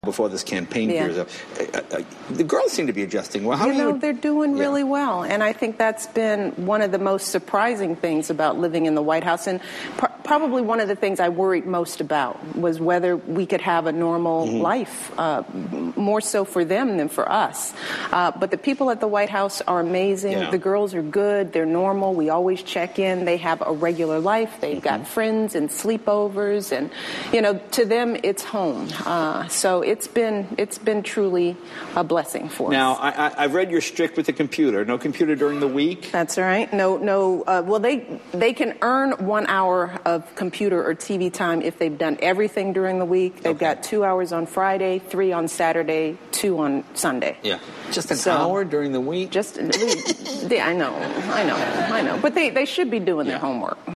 before this campaign period. The girls seem to be adjusting well. They're doing really well, and I think that's been one of the most surprising things about living in the White House, and probably one of the things I worried most about was whether we could have a normal life, more so for them than for us. But the people at the White House are amazing. The girls are good. They're normal. We always check in. They have a regular life. They've got friends and sleepovers, and to them it's home. So it's been truly a blessing for us. Now, I've read you're strict with the computer. No computer during the week? That's right. No. Well, they can earn 1 hour of computer or TV time if they've done everything during the week. They've got 2 hours on Friday, 3 on Saturday, 2 on Sunday. Yeah. Just an hour during the week? I know. But they should be doing their homework.